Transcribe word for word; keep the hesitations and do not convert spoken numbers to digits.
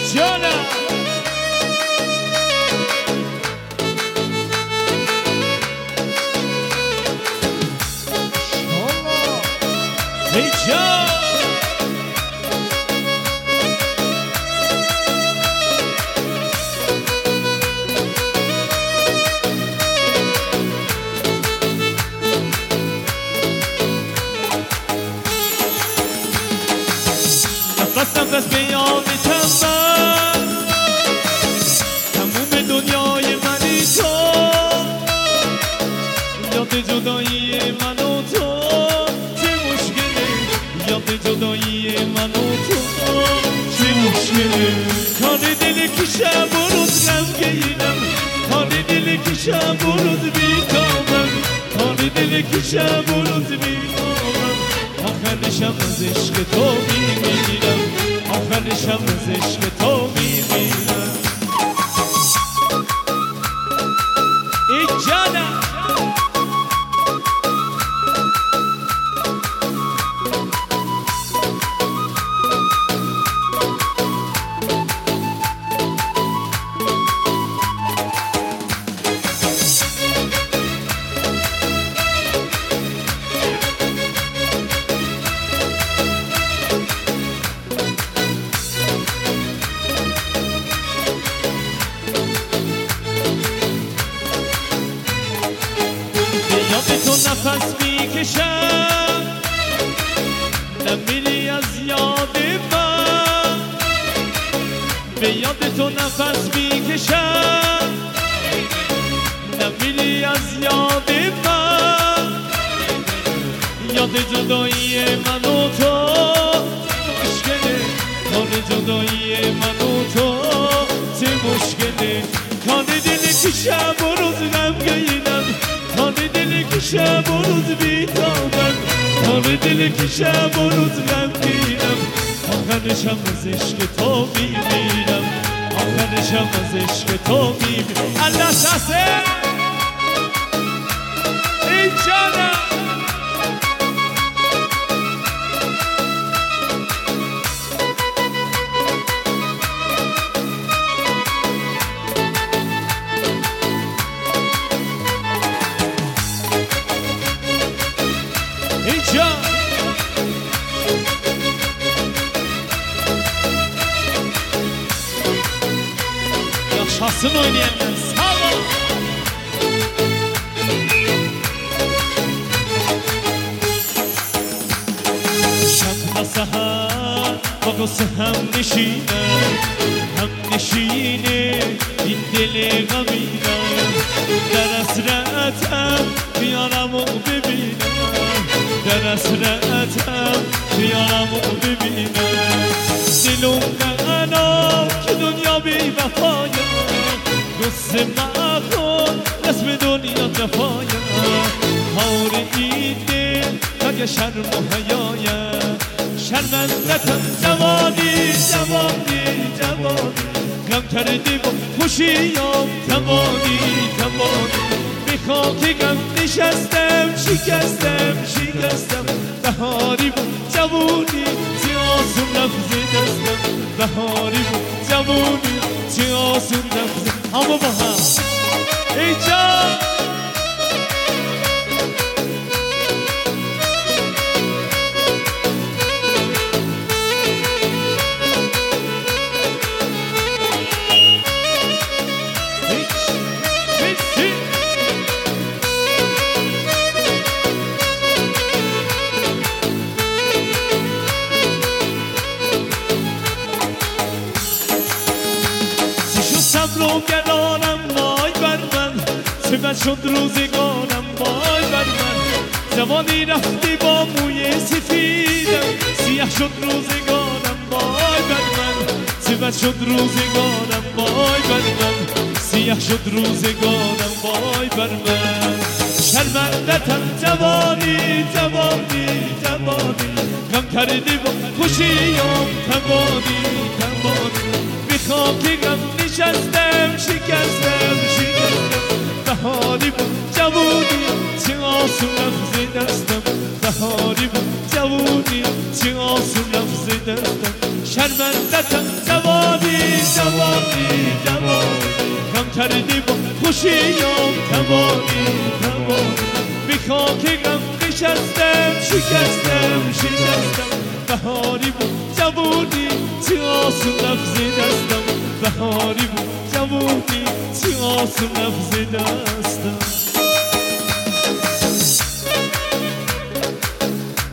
جانم ای جان نفس نفس به یادتم من تموم دنیای منی تو یاد جدایی من و تو چه مشکله یاد جدایی من و تو چه مشکله کار دل که شب و روز غمگینم کار دل که شب و روز بی‌تابم کار دل که شب و روز بی‌تابم آخرشم از عشق تو میمیرم آخرشم از عشق تو میمیرم ای جانم یاد تو نفس میکشم نمیری از یاد من به یاد تو نفس میکشم نمیری از یاد من یاد جدایی من و تو مشکله کار جدایی من و تو چه مشکله کار دل که شب و روز غمگینم کار دل که شب و روز بی‌تابم کار دل که شب و روز غمگینم آخرشم از عشق تو میمیرم آخرشم از عشق تو میمیرم الله ساسه ای جانم ای جان Yaşasın oynayanlar sağ ol شب و سحر با قصه هم نشینم هم نشینه این دل غمینم در حسرتم بیارم و ببینم در حسرتم بیارم و ببینم دلم نغنا که دنیا بی وفایم قصه مکن رسم دنیا جفایم کار این دل مگه شرم و حیایم شرمندتم جوانی جوانی جوانی غم کردی با خوشیام تمانی تمانی به خاک غم نشستم شکستم شکستم بهاری بود جوانی چه آسون رفت دستم بهاری بود جوانی چه آسون رفت اما با هم ای جان رو گرانم وای بر من چه بد شد روزگارم وای بر من جوانی رفتی با موی سفیدم سیاه شد روزگارم وای بر من چه بد شد روزگارم وای بر من سیاه شد روزگارم وای بر من شرمندتم جوانی جوانی جوانی غم کردی با خوشیام تمانی تمانی به خاک غم نشستم شکستم شکستم بهاری بود جوانی چه آسون رفت دستم بهاری بود جوونی چه آسون لفظ دستم شرمندتم جوانی جوانی جوانی کم کردی با خوشیم توانی توانی بی خاک غم نشستم شکستم شکستم بهاری بود جوونی چه آسون لفظ دستم بهاری بود جوونی چه آسون لفظ دستم